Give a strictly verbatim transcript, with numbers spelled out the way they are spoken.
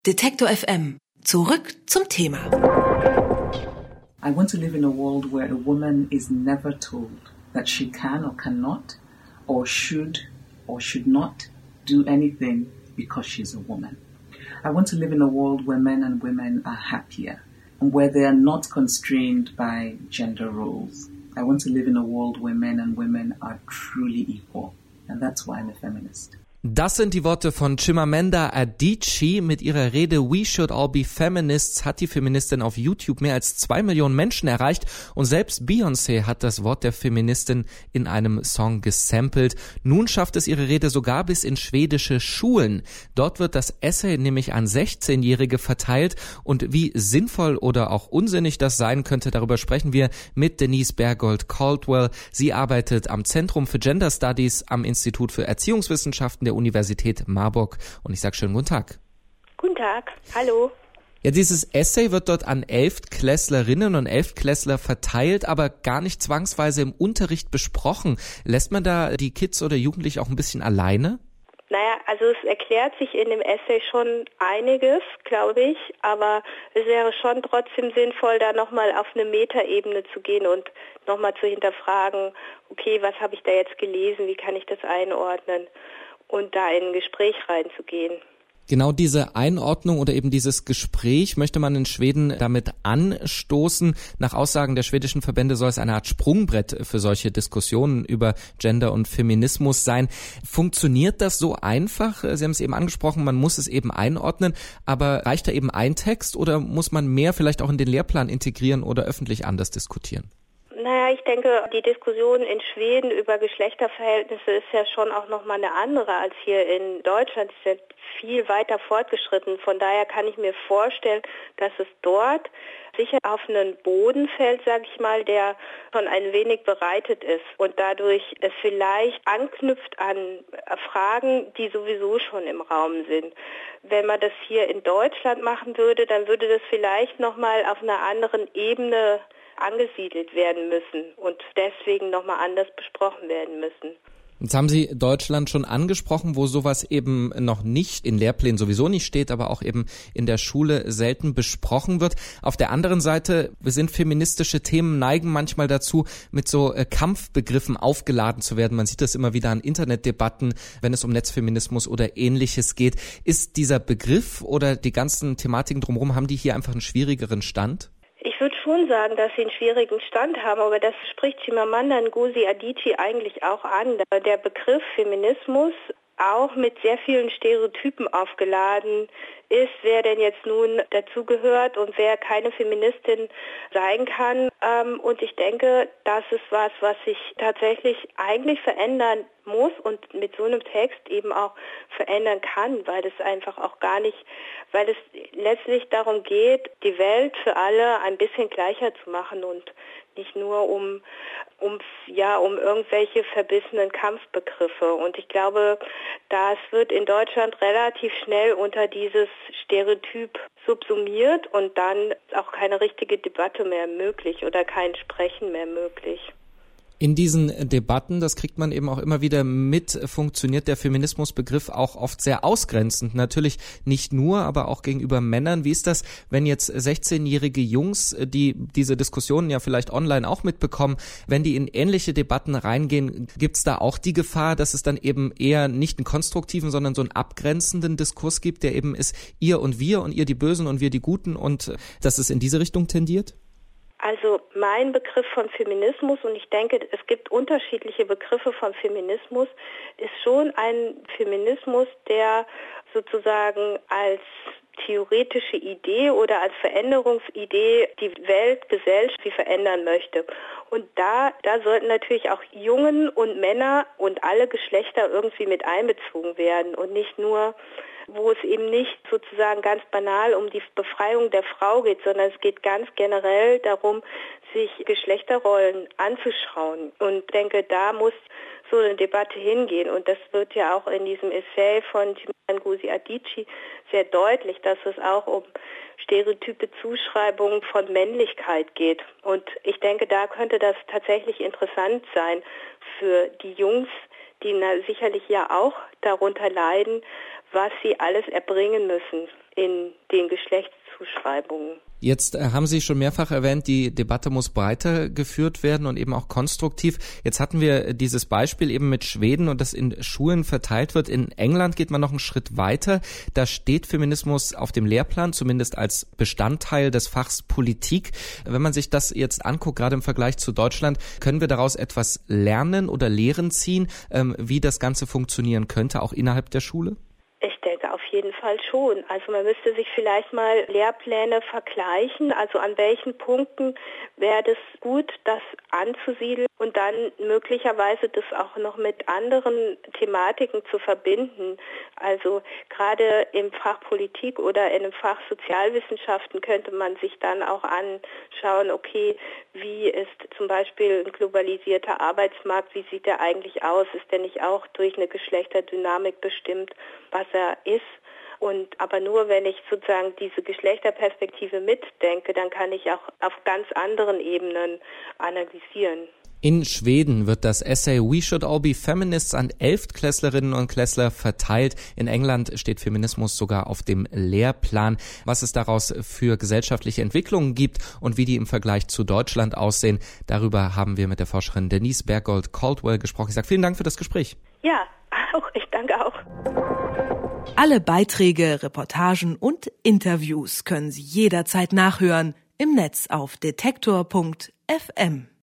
Detektor F M. Zurück zum Thema. I want to live in a world where a woman is never told that she can or cannot or should or should not do anything because she's a woman. I want to live in a world where men and women are happier and where they are not constrained by gender roles. I want to live in a world where men and women are truly equal, and that's why I'm a feminist. Das sind die Worte von Chimamanda Adichie. Mit ihrer Rede We Should All Be Feminists hat die Feministin auf YouTube mehr als zwei Millionen Menschen erreicht und selbst Beyoncé hat das Wort der Feministin in einem Song gesampelt. Nun schafft es ihre Rede sogar bis in schwedische Schulen. Dort wird das Essay nämlich an sechzehnjährige verteilt und wie sinnvoll oder auch unsinnig das sein könnte, darüber sprechen wir mit Denise Bergold-Caldwell. Sie arbeitet am Zentrum für Gender Studies am Institut für Erziehungswissenschaften der Universität Marburg. Und ich sage schönen guten Tag. Guten Tag, hallo. Ja, dieses Essay wird dort an Elftklässlerinnen und Elftklässler verteilt, aber gar nicht zwangsweise im Unterricht besprochen. Lässt man da die Kids oder Jugendlichen auch ein bisschen alleine? Naja, also es erklärt sich in dem Essay schon einiges, glaube ich, aber es wäre schon trotzdem sinnvoll, da nochmal auf eine Metaebene zu gehen und nochmal zu hinterfragen, okay, was habe ich da jetzt gelesen, wie kann ich das einordnen? Und da in ein Gespräch reinzugehen. Genau diese Einordnung oder eben dieses Gespräch möchte man in Schweden damit anstoßen. Nach Aussagen der schwedischen Verbände soll es eine Art Sprungbrett für solche Diskussionen über Gender und Feminismus sein. Funktioniert das so einfach? Sie haben es eben angesprochen, man muss es eben einordnen, aber reicht da eben ein Text oder muss man mehr vielleicht auch in den Lehrplan integrieren oder öffentlich anders diskutieren? Naja, ich denke, die Diskussion in Schweden über Geschlechterverhältnisse ist ja schon auch nochmal eine andere als hier in Deutschland. Sie sind viel weiter fortgeschritten. Von daher kann ich mir vorstellen, dass es dort sicher auf einen Boden fällt, sage ich mal, der schon ein wenig bereitet ist und dadurch es vielleicht anknüpft an Fragen, die sowieso schon im Raum sind. Wenn man das hier in Deutschland machen würde, dann würde das vielleicht nochmal auf einer anderen Ebene angesiedelt werden müssen und deswegen nochmal anders besprochen werden müssen. Jetzt haben Sie Deutschland schon angesprochen, wo sowas eben noch nicht in Lehrplänen sowieso nicht steht, aber auch eben in der Schule selten besprochen wird. Auf der anderen Seite sind feministische Themen, neigen manchmal dazu, mit so Kampfbegriffen aufgeladen zu werden. Man sieht das immer wieder an Internetdebatten, wenn es um Netzfeminismus oder Ähnliches geht. Ist dieser Begriff oder die ganzen Thematiken drumherum, haben die hier einfach einen schwierigeren Stand? Ich würde schon sagen, dass sie einen schwierigen Stand haben, aber das spricht Chimamanda Ngozi Adichie eigentlich auch an. Der Begriff Feminismus auch mit sehr vielen Stereotypen aufgeladen ist, wer denn jetzt nun dazugehört und wer keine Feministin sein kann. Und ich denke, das ist was, was sich tatsächlich eigentlich verändern muss und mit so einem Text eben auch verändern kann, weil es einfach auch gar nicht, weil es letztlich darum geht, die Welt für alle ein bisschen gleicher zu machen und nicht nur um, um, ja, um irgendwelche verbissenen Kampfbegriffe. Und ich glaube, das wird in Deutschland relativ schnell unter dieses Stereotyp subsumiert und dann ist auch keine richtige Debatte mehr möglich oder kein Sprechen mehr möglich. In diesen Debatten, das kriegt man eben auch immer wieder mit, funktioniert der Feminismusbegriff auch oft sehr ausgrenzend. Natürlich nicht nur, aber auch gegenüber Männern. Wie ist das, wenn jetzt sechzehnjährige Jungs, die diese Diskussionen ja vielleicht online auch mitbekommen, wenn die in ähnliche Debatten reingehen, gibt es da auch die Gefahr, dass es dann eben eher nicht einen konstruktiven, sondern so einen abgrenzenden Diskurs gibt, der eben ist ihr und wir und ihr die Bösen und wir die Guten und dass es in diese Richtung tendiert? Also mein Begriff von Feminismus, und ich denke, es gibt unterschiedliche Begriffe von Feminismus, ist schon ein Feminismus, der sozusagen als theoretische Idee oder als Veränderungsidee die Welt, Gesellschaft verändern möchte. Und da, da sollten natürlich auch Jungen und Männer und alle Geschlechter irgendwie mit einbezogen werden und nicht nur, wo es eben nicht sozusagen ganz banal um die Befreiung der Frau geht, sondern es geht ganz generell darum, sich Geschlechterrollen anzuschauen. Und ich denke, da muss so eine Debatte hingehen. Und das wird ja auch in diesem Essay von Chimamanda Ngozi Adichie sehr deutlich, dass es auch um stereotype Zuschreibungen von Männlichkeit geht. Und ich denke, da könnte das tatsächlich interessant sein für die Jungs, die na, sicherlich ja auch darunter leiden, was sie alles erbringen müssen in den Geschlechtszuschreibungen. Jetzt äh, haben Sie schon mehrfach erwähnt, die Debatte muss breiter geführt werden und eben auch konstruktiv. Jetzt hatten wir dieses Beispiel eben mit Schweden und das in Schulen verteilt wird. In England geht man noch einen Schritt weiter. Da steht Feminismus auf dem Lehrplan, zumindest als Bestandteil des Fachs Politik. Wenn man sich das jetzt anguckt, gerade im Vergleich zu Deutschland, können wir daraus etwas lernen oder Lehren ziehen, ähm, wie das Ganze funktionieren könnte, auch innerhalb der Schule? Ich denke auf jeden Fall schon. Also man müsste sich vielleicht mal Lehrpläne vergleichen, also an welchen Punkten wäre es gut, das anzusiedeln und dann möglicherweise das auch noch mit anderen Thematiken zu verbinden. Also gerade im Fach Politik oder in dem Fach Sozialwissenschaften könnte man sich dann auch anschauen, okay, wie ist zum Beispiel ein globalisierter Arbeitsmarkt, wie sieht der eigentlich aus? Ist der nicht auch durch eine Geschlechterdynamik bestimmt, was er ist? Und aber nur wenn ich sozusagen diese Geschlechterperspektive mitdenke, dann kann ich auch auf ganz anderen Ebenen analysieren. In Schweden wird das Essay We Should All Be Feminists an Elftklässlerinnen und Klässler verteilt. In England steht Feminismus sogar auf dem Lehrplan. Was es daraus für gesellschaftliche Entwicklungen gibt und wie die im Vergleich zu Deutschland aussehen, darüber haben wir mit der Forscherin Denise Berggold-Caldwell gesprochen. Ich sage vielen Dank für das Gespräch. Ja, auch. Ich danke auch. Alle Beiträge, Reportagen und Interviews können Sie jederzeit nachhören im Netz auf detektor punkt f m.